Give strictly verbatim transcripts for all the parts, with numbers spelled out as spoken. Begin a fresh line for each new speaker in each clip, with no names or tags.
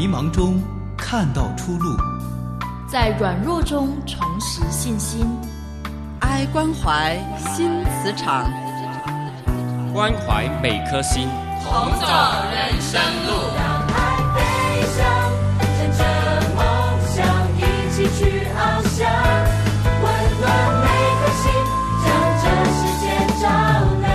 迷茫中看到出路，
在软弱中重拾信心。
爱关怀新磁场，
关怀每颗心，
同走人生路。
让爱飞翔，乘着梦想一起去翱翔，温暖每颗心，将这世界照亮。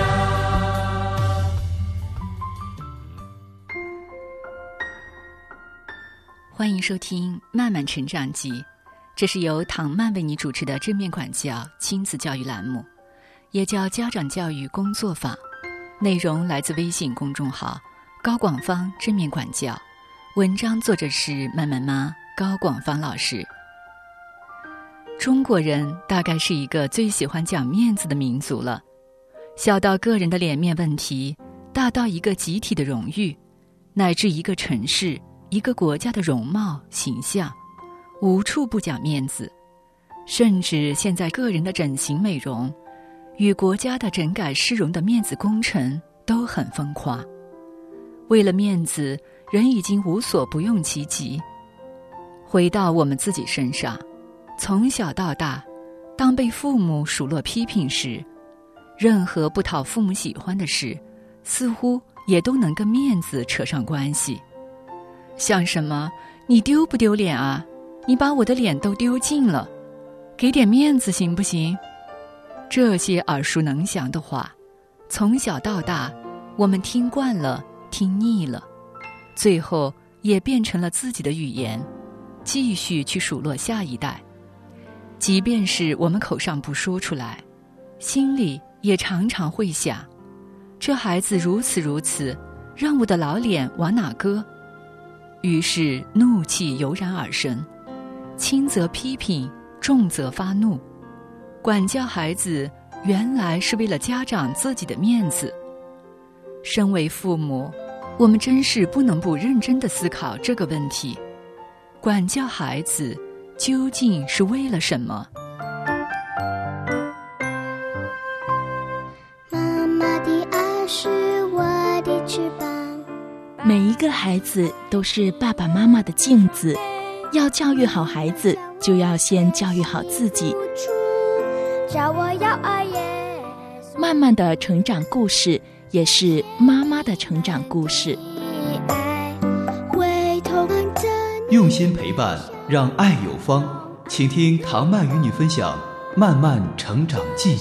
欢迎收听《慢慢成长记》，这是由唐曼为你主持的正面管教亲子教育栏目，也叫家长教育工作坊。内容来自微信公众号高广芳正面管教，文章作者是慢慢妈高广芳老师。中国人大概是一个最喜欢讲面子的民族了，小到个人的脸面问题，大到一个集体的荣誉，乃至一个城市一个国家的容貌形象，无处不讲面子。甚至现在个人的整形美容与国家的整改市容的面子工程都很疯狂。为了面子，人已经无所不用其极。回到我们自己身上，从小到大，当被父母数落批评时，任何不讨父母喜欢的事，似乎也都能跟面子扯上关系。像什么你丢不丢脸啊，你把我的脸都丢尽了，给点面子行不行？这些耳熟能详的话，从小到大我们听惯了，听腻了，最后也变成了自己的语言，继续去数落下一代。即便是我们口上不说出来，心里也常常会想，这孩子如此如此，让我的老脸往哪搁？于是怒气油然而生，轻则批评，重则发怒。管教孩子原来是为了家长自己的面子。身为父母，我们真是不能不认真地思考这个问题：管教孩子究竟是为了什么？
妈妈的爱是我的翅膀，
每一个孩子都是爸爸妈妈的镜子，要教育好孩子，就要先教育好自己。慢慢的成长故事，也是妈妈的成长故事。
用心陪伴，让爱有方。请听唐曼与你分享《慢慢成长记》。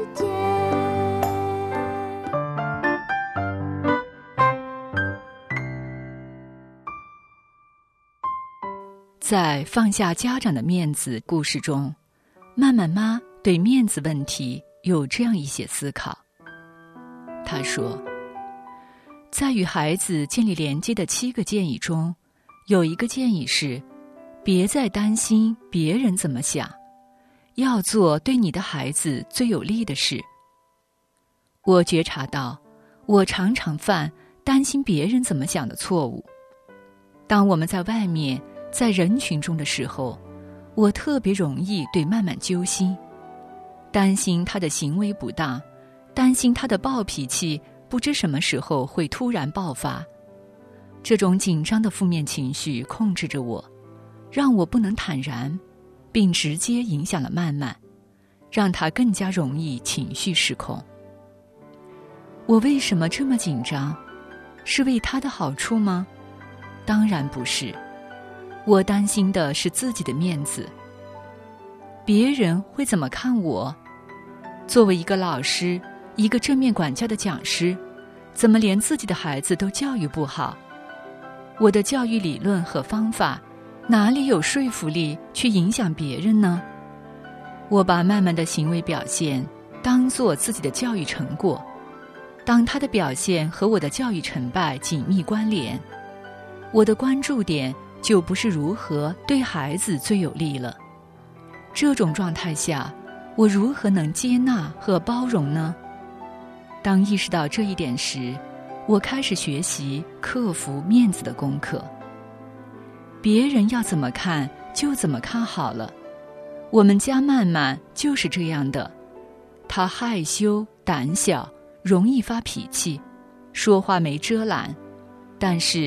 在放下家长的面子故事中，慢慢妈对面子问题有这样一些思考。她说，在与孩子建立连接的七个建议中，有一个建议是，别再担心别人怎么想，要做对你的孩子最有利的事。我觉察到，我常常犯担心别人怎么想的错误。当我们在外面在人群中的时候，我特别容易对慢慢揪心，担心他的行为不当，担心他的暴脾气不知什么时候会突然爆发。这种紧张的负面情绪控制着我，让我不能坦然，并直接影响了慢慢，让他更加容易情绪失控。我为什么这么紧张？是为他的好处吗？当然不是。我担心的是自己的面子，别人会怎么看我？作为一个老师，一个正面管教的讲师，怎么连自己的孩子都教育不好？我的教育理论和方法哪里有说服力去影响别人呢？我把慢慢的行为表现当作自己的教育成果，当他的表现和我的教育成败紧密关联，我的关注点就不是如何对孩子最有利了。这种状态下，我如何能接纳和包容呢？当意识到这一点时，我开始学习克服面子的功课。别人要怎么看就怎么看好了。我们家曼曼就是这样的，她害羞胆小，容易发脾气，说话没遮拦，但是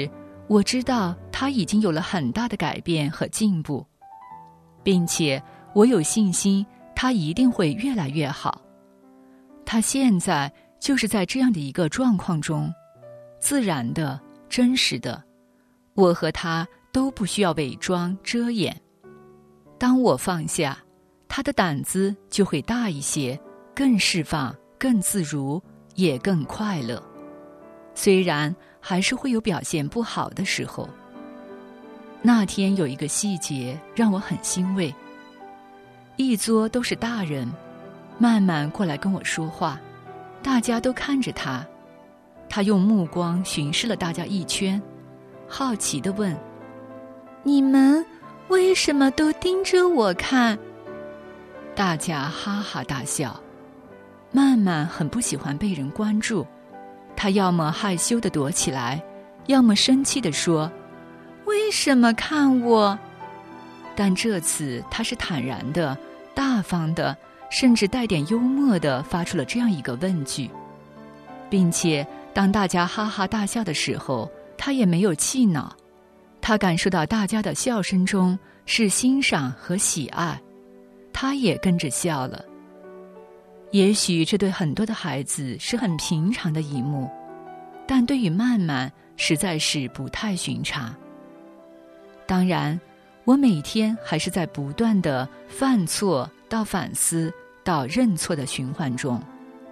我知道他已经有了很大的改变和进步，并且我有信心他一定会越来越好。他现在就是在这样的一个状况中，自然的、真实的，我和他都不需要伪装遮掩。当我放下，他的胆子就会大一些，更释放，更自如，也更快乐。虽然还是会有表现不好的时候。那天有一个细节让我很欣慰，一桌都是大人，慢慢过来跟我说话，大家都看着他，他用目光巡视了大家一圈，好奇地问：你们为什么都盯着我看？大家哈哈大笑。曼曼很不喜欢被人关注，她要么害羞地躲起来，要么生气地说：为什么看我？但这次她是坦然的、大方的，甚至带点幽默地发出了这样一个问句，并且当大家哈哈大笑的时候，她也没有气恼，她感受到大家的笑声中是欣赏和喜爱，她也跟着笑了。也许这对很多的孩子是很平常的一幕，但对于曼曼实在是不太寻常。当然，我每天还是在不断的犯错到反思到认错的循环中。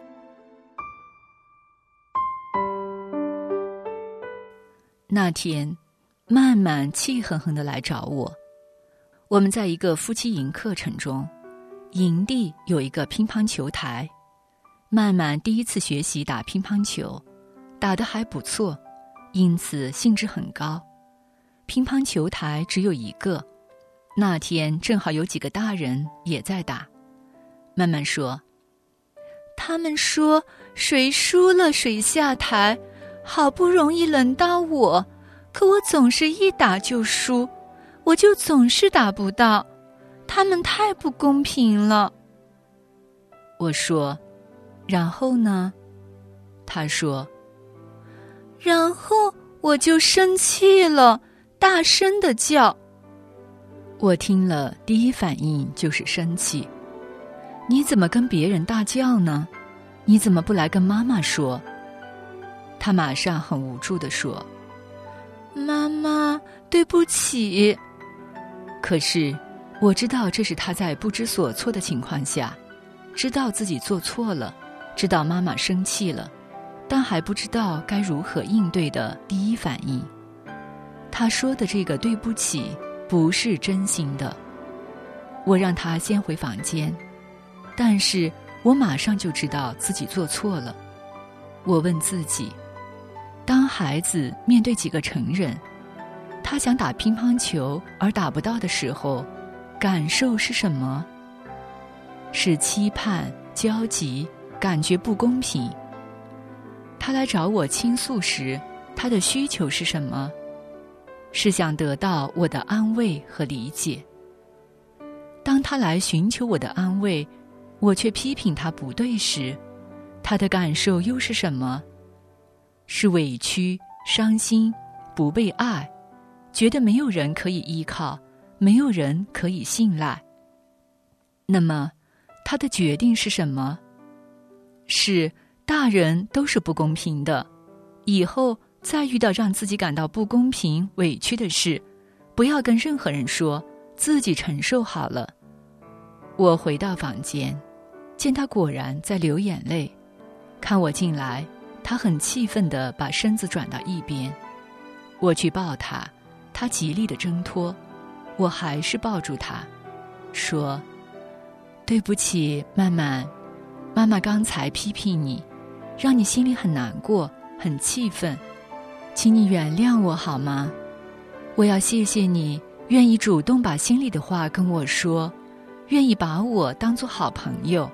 那天，曼曼气哼哼地来找我。我们在一个夫妻营课程中，营地有一个乒乓球台，曼曼第一次学习打乒乓球，打得还不错，因此兴致很高。乒乓球台只有一个，那天正好有几个大人也在打。曼曼说：他们说谁输了谁下台，好不容易轮到我，可我总是一打就输，我就总是打不到，他们太不公平了。我说：然后呢？他说：然后我就生气了，大声地叫。我听了，第一反应就是生气。你怎么跟别人大叫呢？你怎么不来跟妈妈说？他马上很无助地说：妈妈，对不起。可是我知道这是他在不知所措的情况下，知道自己做错了，知道妈妈生气了，但还不知道该如何应对的第一反应。他说的这个对不起不是真心的。我让他先回房间，但是我马上就知道自己做错了。我问自己，当孩子面对几个成人，他想打乒乓球而打不到的时候，感受是什么？是期盼、焦急，感觉不公平。他来找我倾诉时，他的需求是什么？是想得到我的安慰和理解。当他来寻求我的安慰，我却批评他不对时，他的感受又是什么？是委屈、伤心、不被爱，觉得没有人可以依靠，没有人可以信赖。那么他的决定是什么？是大人都是不公平的，以后再遇到让自己感到不公平、委屈的事，不要跟任何人说，自己承受好了。我回到房间，见他果然在流眼泪，看我进来，他很气愤地把身子转到一边。我去抱他，他极力地挣脱，我还是抱住他，说：对不起，曼曼，妈妈刚才批评你，让你心里很难过，很气愤，请你原谅我好吗？我要谢谢你愿意主动把心里的话跟我说，愿意把我当作好朋友。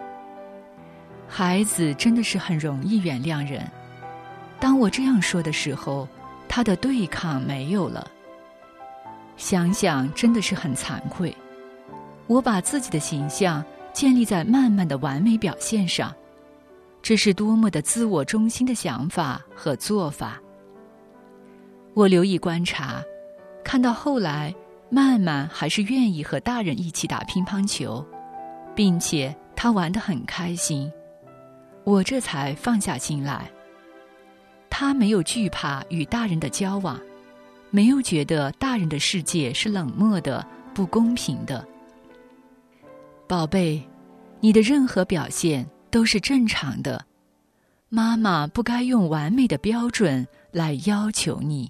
孩子真的是很容易原谅人。当我这样说的时候，他的对抗没有了。想想真的是很惭愧，我把自己的形象建立在曼曼的完美表现上，这是多么的自我中心的想法和做法。 我留意观察，看到后来曼曼还是愿意和大人一起打乒乓球，并且她玩得很开心，我这才放下心来。她没有惧怕与大人的交往，没有觉得大人的世界是冷漠的、不公平的。宝贝，你的任何表现都是正常的，妈妈不该用完美的标准来要求你。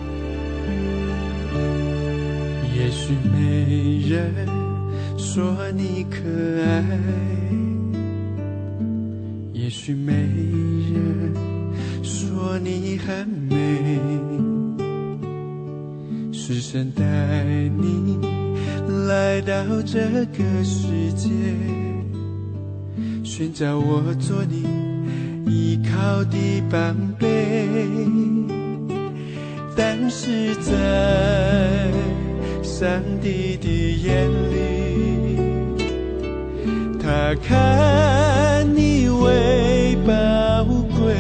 也许没人说你可爱，也许没人说你很美，是神带你来到这个世界，寻找我做你依靠的帮背。但是在上帝的眼里，他看你为宝贵。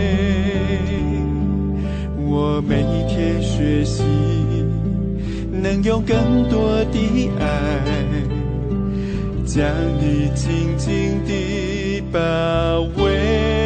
我每天学习能用更多的爱将你紧紧地包围。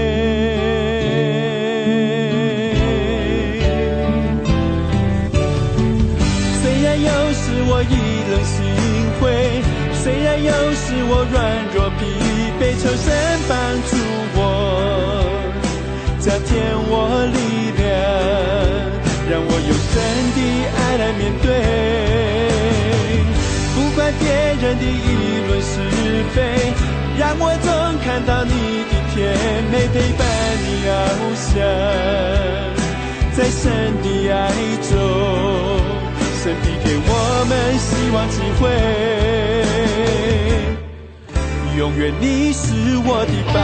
虽然有时我意冷心灰，虽然有时我软弱疲惫，求神帮助我，加添我力量，让我有神的爱来面对。不管别人的议论是非，让我总看到你的甜美，陪伴你翱翔在神的爱中。神必给我们希望机会，永远你是我的宝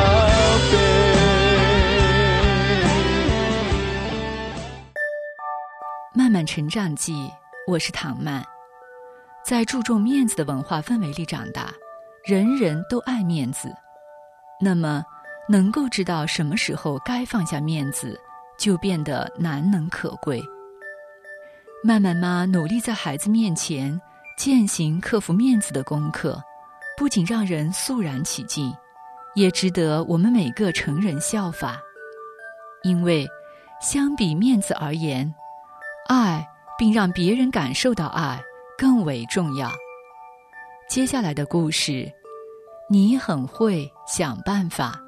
贝。慢慢成长记，我是唐曼。在注重面子的文化氛围里长大，人人都爱面子，那么能够知道什么时候该放下面子，就变得难能可贵。慢慢妈努力在孩子面前践行克服面子的功课，不仅让人肃然起敬，也值得我们每个成人效法。因为相比面子而言，爱并让别人感受到爱更为重要。接下来的故事，你很会想办法。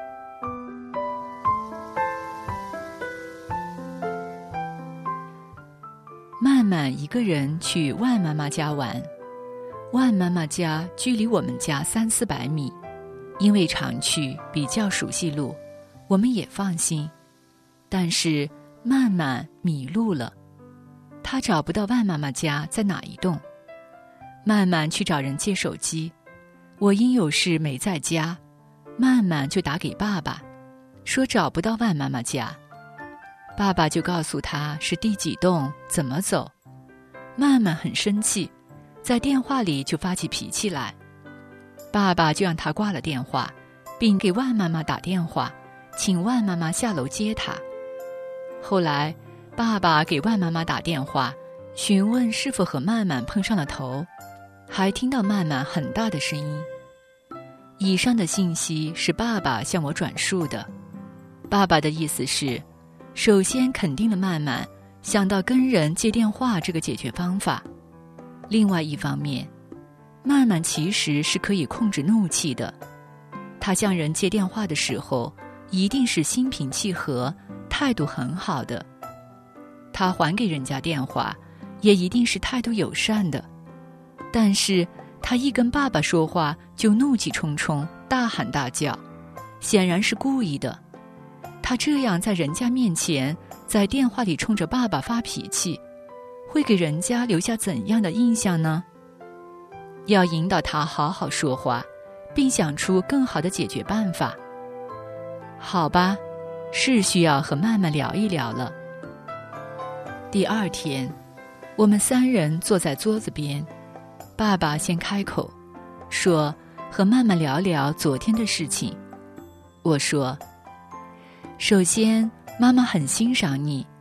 曼曼一个人去万妈妈家玩，万妈妈家距离我们家三四百米，因为常去比较熟悉路，我们也放心。但是曼曼迷路了，她找不到万妈妈家在哪一栋。曼曼去找人借手机，我因有事没在家，曼曼就打给爸爸，说找不到万妈妈家。爸爸就告诉他是第几栋，怎么走。曼曼很生气，在电话里就发起脾气来。爸爸就让他挂了电话，并给万妈妈打电话，请万妈妈下楼接他。后来爸爸给万妈妈打电话，询问是否和曼曼碰上了头，还听到曼曼很大的声音。以上的信息是爸爸向我转述的。爸爸的意思是，首先肯定了曼曼想到跟人接电话这个解决方法，另外一方面，曼曼其实是可以控制怒气的。她向人接电话的时候，一定是心平气和，态度很好的。她还给人家电话，也一定是态度友善的。但是她一跟爸爸说话就怒气冲冲，大喊大叫，显然是故意的。他这样在人家面前，在电话里冲着爸爸发脾气，会给人家留下怎样的印象呢？要引导他好好说话，并想出更好的解决办法。好吧，是需要和曼曼聊一聊了。第二天，我们三人坐在桌子边，爸爸先开口，说和曼曼聊聊昨天的事情。我说，首先妈妈很欣赏你，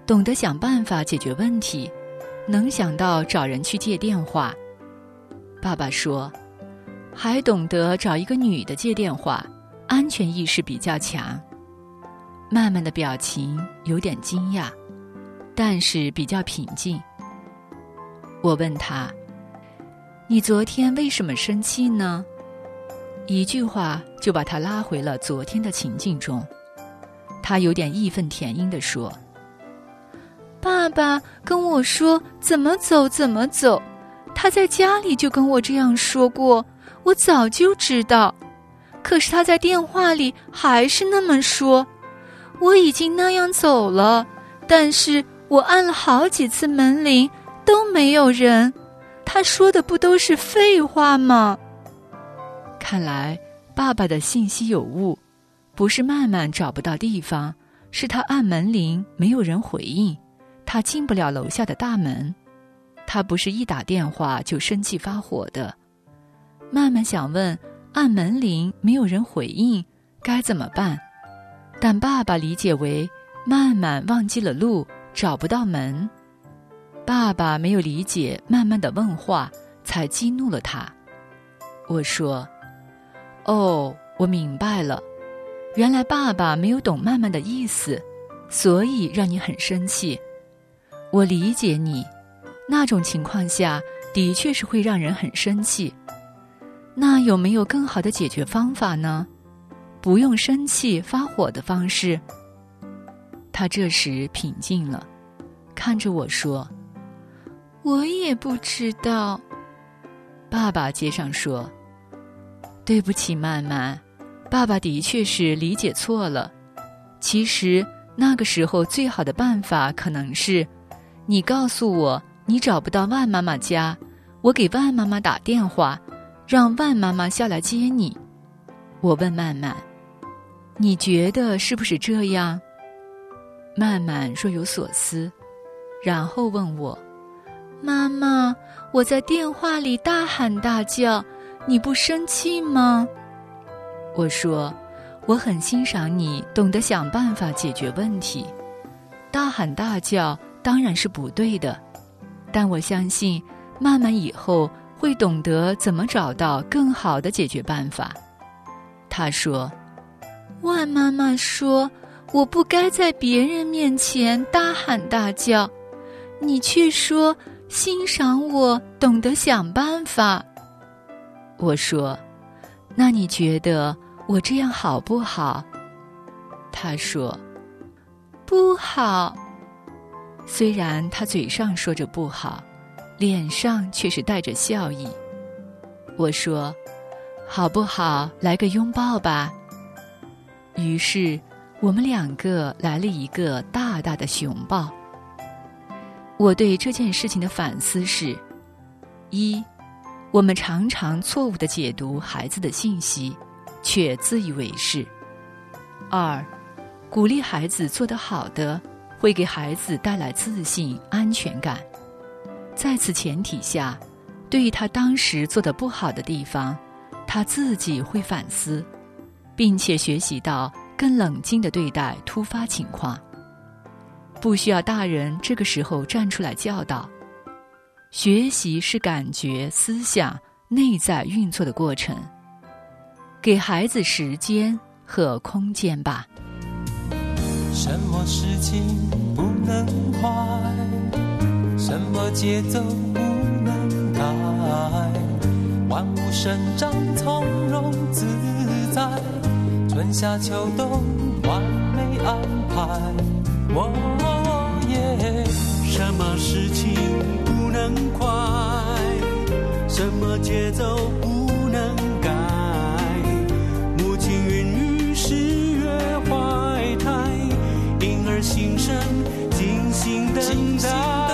懂得想办法解决问题，能想到找人去借电话。爸爸说，还懂得找一个女的借电话，安全意识比较强。曼曼的表情有点惊讶，但是比较平静。我问他，你昨天为什么生气呢？一句话就把他拉回了昨天的情境中。他有点义愤填膺地说，爸爸跟我说怎么走怎么走，他在家里就跟我这样说过，我早就知道，可是他在电话里还是那么说。我已经那样走了，但是我按了好几次门铃都没有人，他说的不都是废话吗？看来爸爸的信息有误，不是曼曼找不到地方，是他按门铃没有人回应，他进不了楼下的大门。他不是一打电话就生气发火的。曼曼想问，按门铃没有人回应该怎么办，但爸爸理解为曼曼忘记了路，找不到门。爸爸没有理解曼曼的问话，才激怒了他。我说，哦，我明白了，原来爸爸没有懂曼曼的意思，所以让你很生气。我理解你，那种情况下的确是会让人很生气。那有没有更好的解决方法呢？不用生气发火的方式？他这时平静了，看着我说，我也不知道。爸爸接上说，对不起曼曼，爸爸的确是理解错了。其实那个时候最好的办法可能是，你告诉我你找不到万妈妈家，我给万妈妈打电话，让万妈妈下来接你。我问曼曼，你觉得是不是这样？曼曼若有所思，然后问我，妈妈，我在电话里大喊大叫，你不生气吗？我说，我很欣赏你懂得想办法解决问题，大喊大叫当然是不对的，但我相信曼曼以后会懂得怎么找到更好的解决办法。他说，万妈妈说我不该在别人面前大喊大叫，你却说欣赏我懂得想办法。我说，那你觉得我这样好不好？他说，不好。虽然他嘴上说着不好，脸上却是带着笑意。我说，好不好，来个拥抱吧。于是我们两个来了一个大大的熊抱。我对这件事情的反思是：一，我们常常错误地解读孩子的信息，却自以为是；二，鼓励孩子做得好的，会给孩子带来自信、安全感。在此前提下，对于他当时做得不好的地方，他自己会反思，并且学习到更冷静地对待突发情况，不需要大人这个时候站出来教导。学习是感觉、思想、内在运作的过程，给孩子时间和空间吧。
什么事情不能快，什么节奏不能改，万物生长从容自在，春夏秋冬完美安排。哦耶！
什么事情不能快，什么节奏不能改，母亲孕育十月怀胎，婴儿新生精心等待。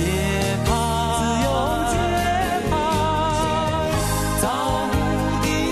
造物的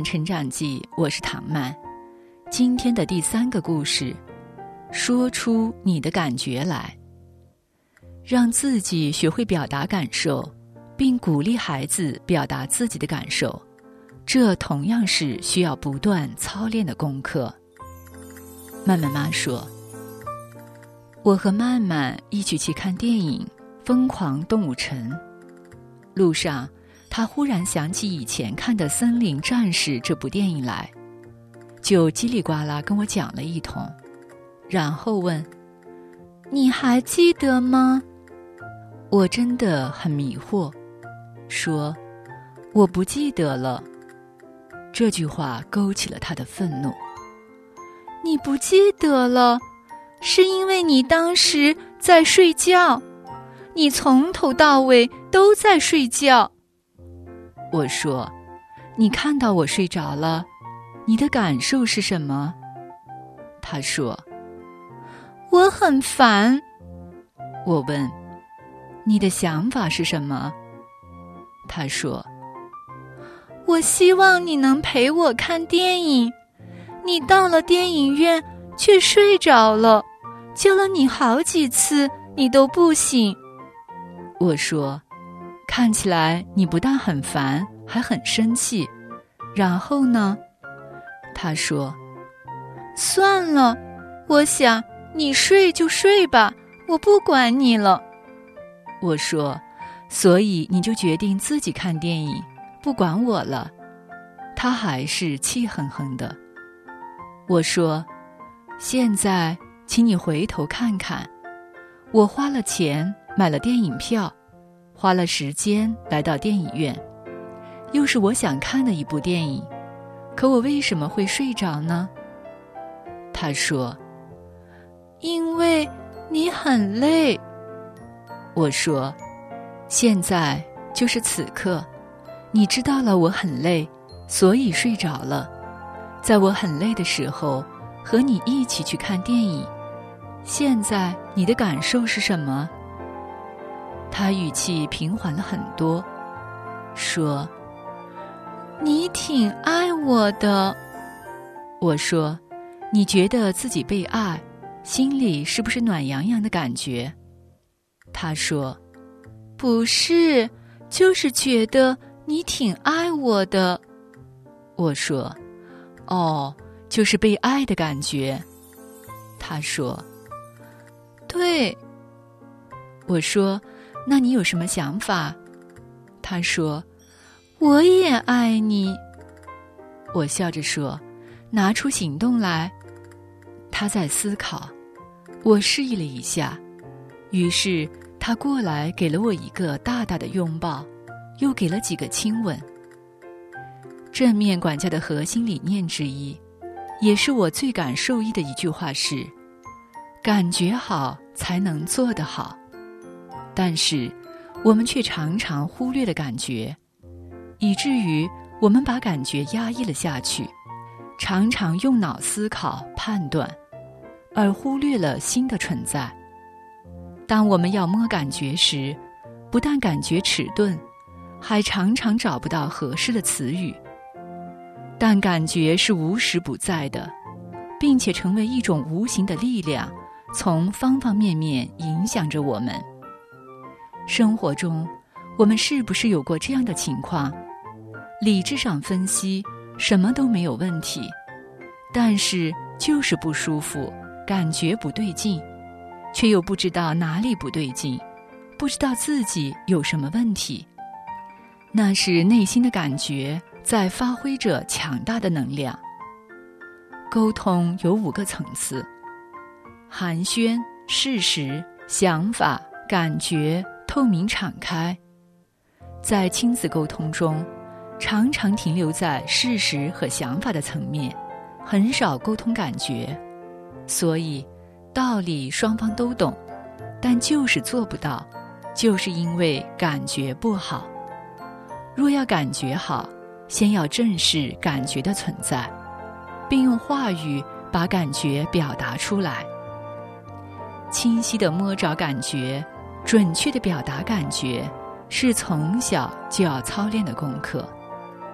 成长记》，我是唐曼。今天的第三个故事，说出你的感觉来。让自己学会表达感受，并鼓励孩子表达自己的感受，这同样是需要不断操练的功课。曼曼妈说，我和曼曼一起去看电影《疯狂动物城》，路上她忽然想起以前看的《森林战士》这部电影来，就叽里呱啦跟我讲了一通，然后问，你还记得吗？我真的很迷惑，说我不记得了。这句话勾起了他的愤怒。你不记得了，是因为你当时在睡觉，你从头到尾都在睡觉。我说，你看到我睡着了，你的感受是什么？他说，我很烦。我问，你的想法是什么？他说，我希望你能陪我看电影，你到了电影院却睡着了，叫了你好几次，你都不醒。我说，看起来你不但很烦，还很生气。然后呢？他说，算了，我想你睡就睡吧，我不管你了。我说，所以你就决定自己看电影，不管我了。他还是气哼哼的。我说，现在请你回头看看，我花了钱买了电影票，花了时间来到电影院，又是我想看的一部电影，可我为什么会睡着呢？他说，因为你很累。我说，现在就是此刻，你知道了我很累，所以睡着了。在我很累的时候，和你一起去看电影。现在你的感受是什么？他语气平缓了很多，说，你挺爱我的。我说，你觉得自己被爱，心里是不是暖洋洋的感觉？他说，不是，就是觉得你挺爱我的。我说，哦，就是被爱的感觉。他说，对。我说，那你有什么想法？他说，我也爱你。我笑着说，拿出行动来。他在思考，我示意了一下，于是他过来给了我一个大大的拥抱，又给了几个亲吻。正面管教的核心理念之一，也是我最感受益的一句话是，感觉好才能做得好。但是我们却常常忽略了感觉，以至于我们把感觉压抑了下去，常常用脑思考判断，而忽略了心的存在。当我们要摸感觉时，不但感觉迟钝，还常常找不到合适的词语。但感觉是无时不在的，并且成为一种无形的力量，从方方面面影响着我们。生活中，我们是不是有过这样的情况？理智上分析，什么都没有问题，但是就是不舒服，感觉不对劲，却又不知道哪里不对劲，不知道自己有什么问题。那是内心的感觉在发挥着强大的能量。沟通有五个层次：寒暄、事实、想法、感觉、透明敞开。在亲子沟通中，常常停留在事实和想法的层面，很少沟通感觉。所以道理双方都懂，但就是做不到，就是因为感觉不好。若要感觉好，先要正视感觉的存在，并用话语把感觉表达出来。清晰地摸着感觉，准确地表达感觉，是从小就要操练的功课。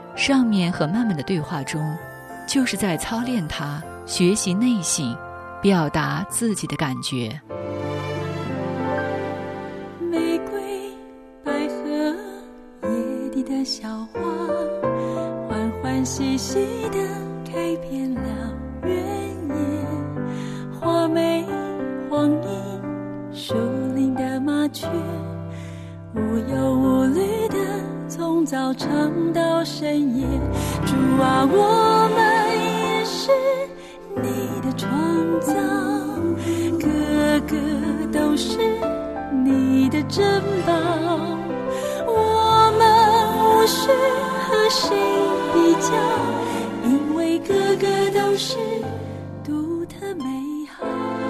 上面和曼曼的对话中，就是在操练他学习内省，表达自己的感觉。
玫瑰、百合、野地的小花，欢欢喜喜地开遍了原野。花梅、黄莺、树林的麻雀，无忧无虑地从早唱到深夜。主啊，我们也是你的创造，个个都是你的珍宝。我们无需和谁比较，因为个个都是独特美好。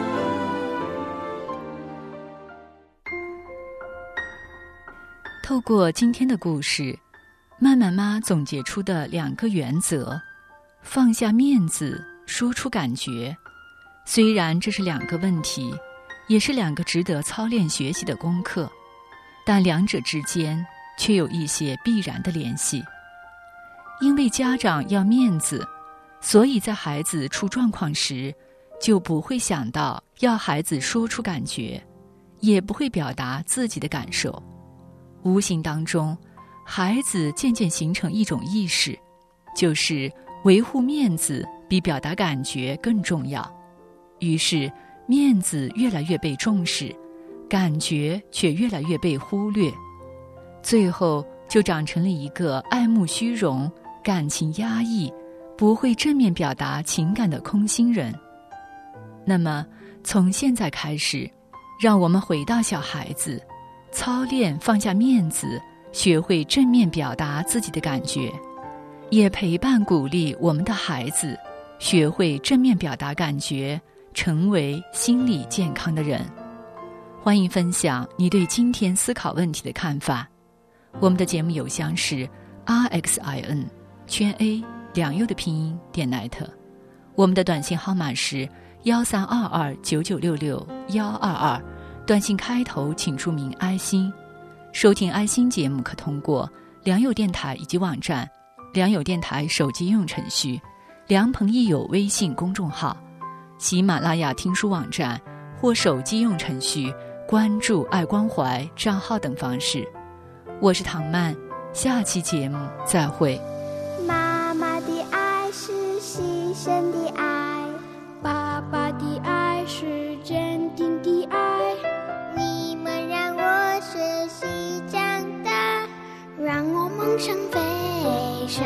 透过今天的故事，曼曼妈总结出的两个原则：放下面子，说出感觉。虽然这是两个问题，也是两个值得操练学习的功课，但两者之间却有一些必然的联系。因为家长要面子，所以在孩子出状况时，就不会想到要孩子说出感觉，也不会表达自己的感受。无形当中，孩子渐渐形成一种意识，就是维护面子比表达感觉更重要。于是面子越来越被重视，感觉却越来越被忽略，最后就长成了一个爱慕虚荣、感情压抑、不会正面表达情感的空心人。那么从现在开始，让我们回到小孩子，操练放下面子，学会正面表达自己的感觉，也陪伴鼓励我们的孩子学会正面表达感觉，成为心理健康的人。欢迎分享你对今天思考问题的看法。我们的节目邮箱是 r x i n 圈 a 两右的拼音点 net， 我们的短信号码是幺三二二九九六六幺二二，短信开头请注明爱心。收听爱心节目可通过良友电台以及网站、良友电台手机应用程序、良朋益友微信公众号、喜马拉雅听书网站或手机用程序关注爱关怀账号等方式。我是唐曼，下期节目再会。
妈妈的爱是牺牲的爱，爸爸的爱是坚定的爱，你们让我学习长大，让我梦想飞翔。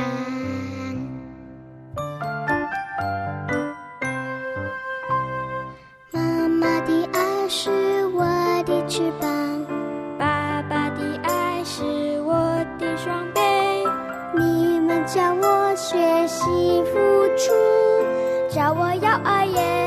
妈妈的爱是我的翅膀，爸爸的爱是我的双臂，你们教我学习付出，教我要爱也